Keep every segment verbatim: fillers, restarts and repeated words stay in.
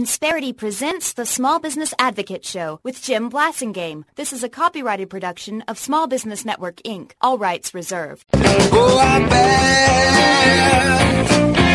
Insperity presents the Small Business Advocate Show with Jim Blasingame. This is a copyrighted production of Small Business Network, Incorporated. All rights reserved. Oh, I'm bad.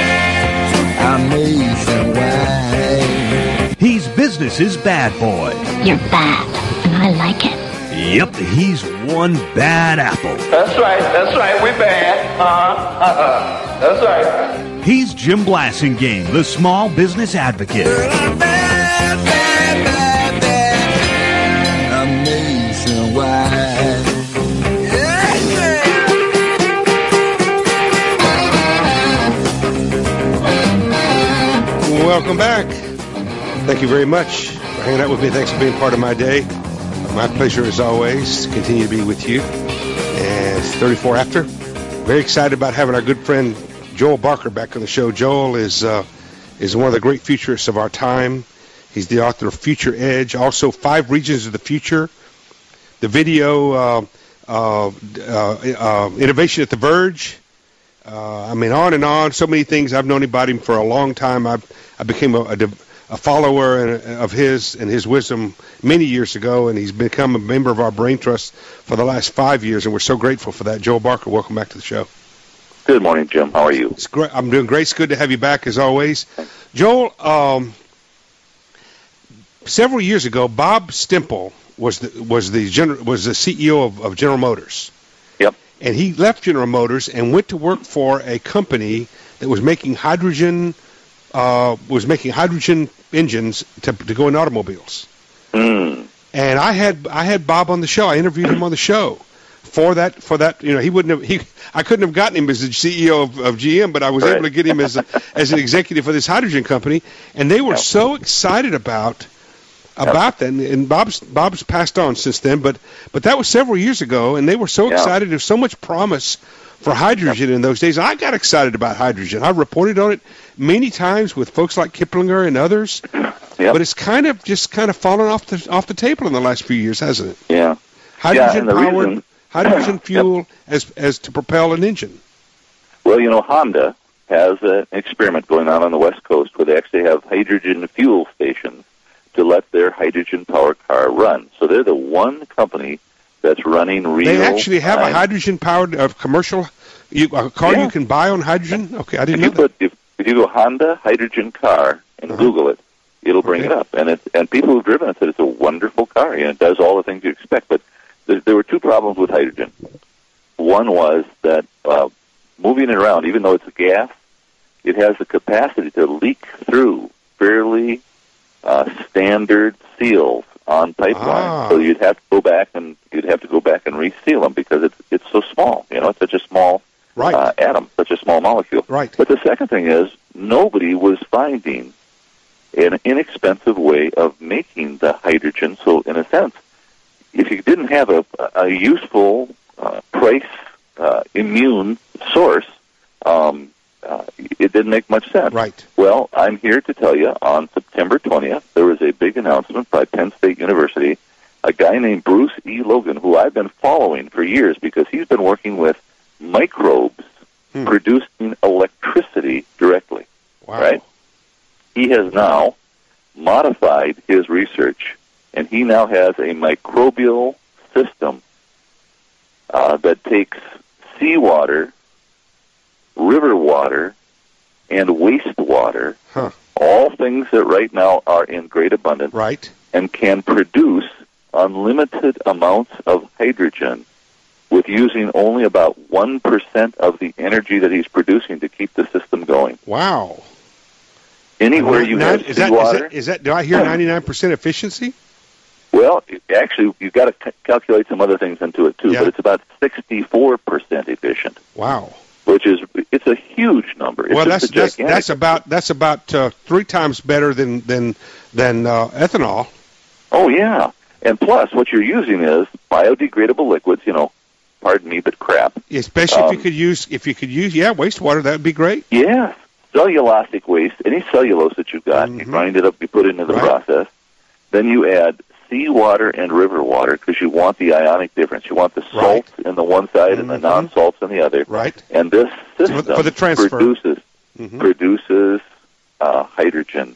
Amazing way. He's business's bad boy. You're bad, and I like it. Yep, he's one bad apple. That's right, that's right, we bad. Uh-huh, uh-huh. That's right. He's Jim Blasingame, the Small Business Advocate. Girl, I'm bad, bad, bad, bad. Amazing way. Welcome back. Thank you very much for hanging out with me. Thanks for being part of my day. My pleasure, as always, to continue to be with you. And it's thirty-four after. Very excited about having our good friend Joel Barker back on the show. Joel is uh, is one of the great futurists of our time. He's the author of Future Edge, also Five Regions of the Future, the video uh, uh, uh, uh, Innovation at the Verge. Uh, I mean, on and on. So many things. I've known about him for a long time. I I became a, a, a follower of his and his wisdom many years ago, and he's become a member of our Brain Trust for the last five years, and we're so grateful for that. Joel Barker, welcome back to the show. Good morning, Jim. How are you? It's great. I'm doing great. It's good to have you back, as always. Joel, um, several years ago, Bob Stemple was the, was the, gener- was the C E O of, of General Motors. Yep. And he left General Motors and went to work for a company that was making hydrogen uh, was making hydrogen engines to, to go in automobiles. Mm. And I had I had Bob on the show. I interviewed him on the show for that for that. You know, he wouldn't have he I couldn't have gotten him as the C E O of, of G M, but I was right. able to get him as a, as an executive for this hydrogen company. And they were yep. so excited about. About that, and Bob's Bob's passed on since then, but but that was several years ago, and they were so yeah. excited. There's so much promise for hydrogen yep. in those days. I got excited about hydrogen. I reported on it many times with folks like Kiplinger and others, yep. but it's kind of just kind of fallen off the off the table in the last few years, hasn't it? Yeah, hydrogen yeah, powered, reason, hydrogen fuel yep. as as to propel an engine. Well, you know, Honda has an experiment going on on the West Coast where they actually have hydrogen fuel stations to let their hydrogen-powered car run. So they're the one company that's running real. They actually have time. a hydrogen-powered uh, commercial you, a car yeah. you can buy on hydrogen. Okay, I didn't if know you that. Put, if, if you go Honda hydrogen car and uh-huh. Google it, it'll bring okay. it up. And it, and people who've driven it said it's a wonderful car and it does all the things you expect. But there, there were two problems with hydrogen. One was that uh, moving it around, even though it's a gas, it has the capacity to leak through fairly Uh, standard seals on pipelines, ah. so you'd have to go back and you'd have to go back and reseal them because it's it's so small. You know, it's such a small right. uh, atom, such a small molecule. Right. But the second thing is nobody was finding an inexpensive way of making the hydrogen. So, in a sense, if you didn't have a, a useful uh, price uh, immune source. Um, Uh, it didn't make much sense. Right. Well, I'm here to tell you on September twentieth, there was a big announcement by Penn State University, a guy named Bruce E. Logan, who I've been following for years because he's been working with microbes hmm. producing electricity directly. Wow. Right? He has now modified his research, and he now has a microbial system uh, that takes seawater, river water, and wastewater, huh. all things that right now are in great abundance, right. and can produce unlimited amounts of hydrogen with using only about one percent of the energy that he's producing to keep the system going. Wow. Anywhere you Nine, have is that, seawater... Is that, is that, do I hear ninety-nine percent efficiency? Well, actually, you've got to c- calculate some other things into it, too, yeah. but it's about sixty-four percent efficient. Wow. Which is, it's a huge number. It's well, that's that's, gigantic. that's about that's about uh, three times better than than than uh, ethanol. Oh yeah, and plus, what you're using is biodegradable liquids. You know, pardon me, but crap. Especially um, if you could use if you could use yeah wastewater, that would be great. Yeah, cellulosic waste, any cellulose that you've got, mm-hmm. you grind it up, you put it into the right. process. Then you add seawater and river water because you want the ionic difference. You want the salts right. in the one side mm-hmm. and the non-salts in the other. Right. And this system for the transfer. produces mm-hmm. produces uh, hydrogen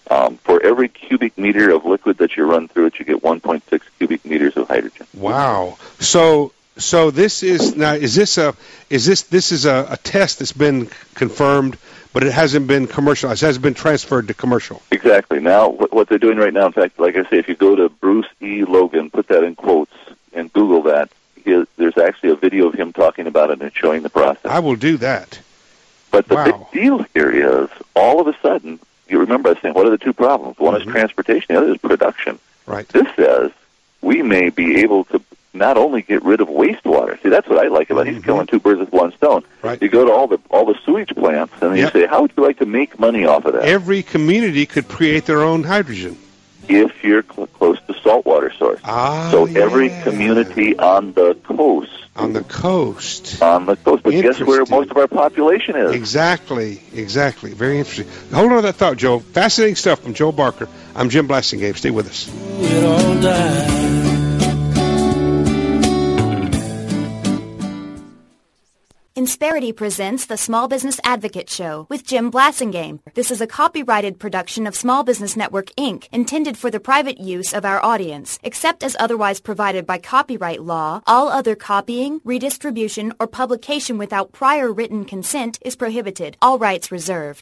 Um, for every cubic meter of liquid that you run through it, you get one point six cubic meters of hydrogen. Wow. So so this is now is this a is this this is a, a test that's been confirmed, but it hasn't been commercialized. It hasn't been transferred to commercial. Exactly. Now, what, what they're doing right now, in fact, like I say, if you go to Bruce E. Logan, put that in quotes, and Google that, he, there's actually a video of him talking about it and showing the process. I will do that. But the Wow. big deal here is, all of a sudden, you remember I was saying, what are the two problems? One Mm-hmm. is transportation, the other is production. Right. This says we may be able to not only get rid of wastewater. See, that's what I like about it. He's Mhm. killing two birds with one stone. Right. You go to all the all the sewage plants, and Yep. you say, how would you like to make money off of that? Every community could create their own hydrogen. If you're cl- close to saltwater source. Ah, so every yeah. community on the coast, On the coast. on the coast. But guess where Interesting. most of our population is? Exactly, exactly. Very interesting. Hold on to that thought, Joe. Fascinating stuff from Joe Barker. I'm Jim Blasingame. Stay with us. It all died. Insperity presents the Small Business Advocate Show with Jim Blasingame. This is a copyrighted production of Small Business Network, Incorporated, intended for the private use of our audience. Except as otherwise provided by copyright law, all other copying, redistribution, or publication without prior written consent is prohibited. All rights reserved.